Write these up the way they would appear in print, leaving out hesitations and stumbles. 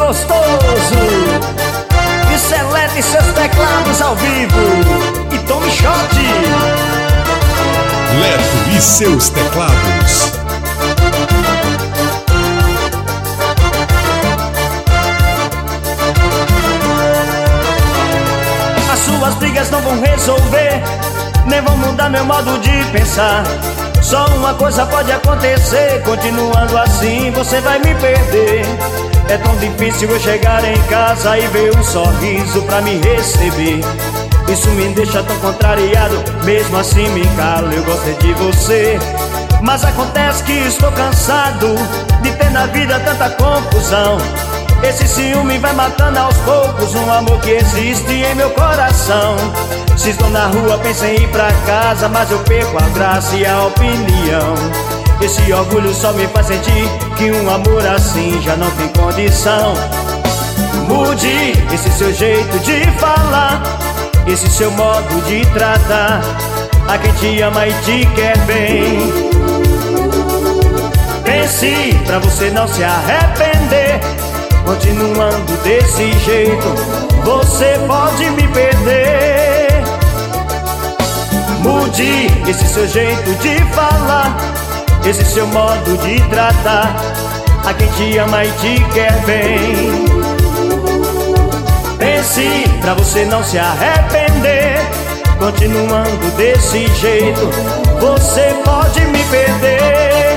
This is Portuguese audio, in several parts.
gostoso. E selete seus teclados ao vivo e tome shot. Leto e seus teclados. As suas brigas não vão resolver, nem vão mudar meu modo de pensar. Só uma coisa pode acontecer, continuando assim você vai me perder. É tão difícil eu chegar em casa e ver um sorriso pra me receber. Isso me deixa tão contrariado, mesmo assim me calo, eu gosto de você. Mas acontece que estou cansado de ter na vida tanta confusão. Esse ciúme vai matando aos poucos um amor que existe em meu coração. Se estou na rua penso em ir pra casa, mas eu perco a graça e a opinião. Esse orgulho só me faz sentir que um amor assim já não tem condição. Mude esse seu jeito de falar, esse seu modo de tratar a quem te ama e te quer bem. Pense pra você não se arrepender. Continuando desse jeito, você pode me perder. Mude esse seu jeito de falar, esse seu modo de tratar a quem te ama e te quer bem. Pense pra você não se arrepender. Continuando desse jeito, você pode me perder.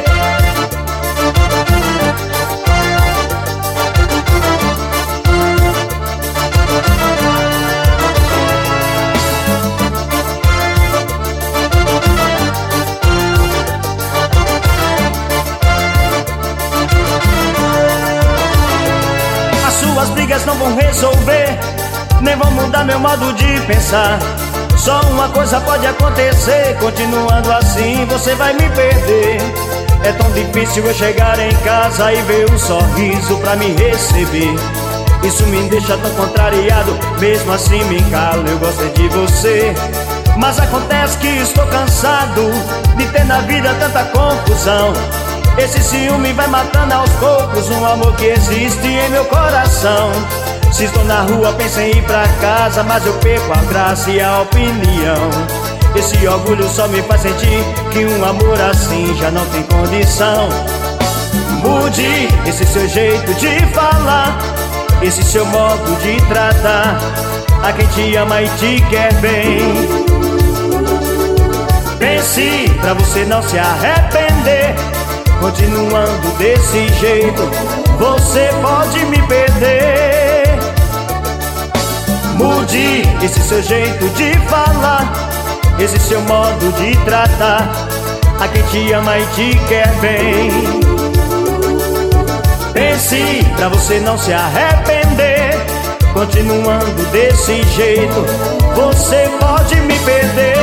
Suas brigas não vão resolver, nem vão mudar meu modo de pensar. Só uma coisa pode acontecer, continuando assim você vai me perder. É tão difícil eu chegar em casa e ver um sorriso pra me receber. Isso me deixa tão contrariado, mesmo assim me calo, eu gosto de você. Mas acontece que estou cansado de ter na vida tanta confusão. Esse ciúme vai matando aos poucos um amor que existe em meu coração. Se estou na rua penso em ir pra casa, mas eu perco a graça e a opinião. Esse orgulho só me faz sentir que um amor assim já não tem condição. Mude esse seu jeito de falar, esse seu modo de tratar a quem te ama e te quer bem. Pense pra você não se arrepender. Continuando desse jeito, você pode me perder. Mude esse seu jeito de falar, esse seu modo de tratar a quem te ama e te quer bem. Pense pra você não se arrepender. Continuando desse jeito, você pode me perder.